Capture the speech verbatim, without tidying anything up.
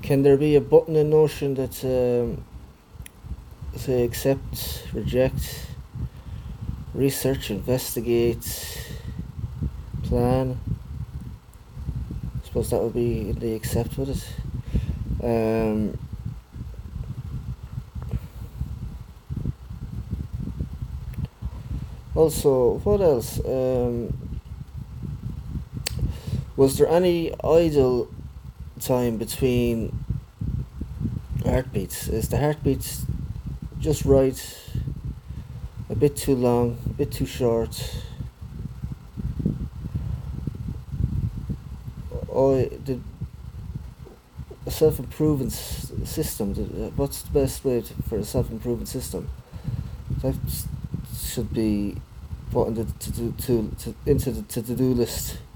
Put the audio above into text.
Can there be a button in Notion that um, say accept, reject, research, investigate, plan? I suppose that would be in the accept, would it? Um, also, what else? Um, was there any idle time between heartbeats? Is the heartbeats just right? A bit too long? A bit too short? Or did a self-improvement s- system? Did, what's the best way to, for a self-improvement system? That should be put into to, to, to, into the to-do list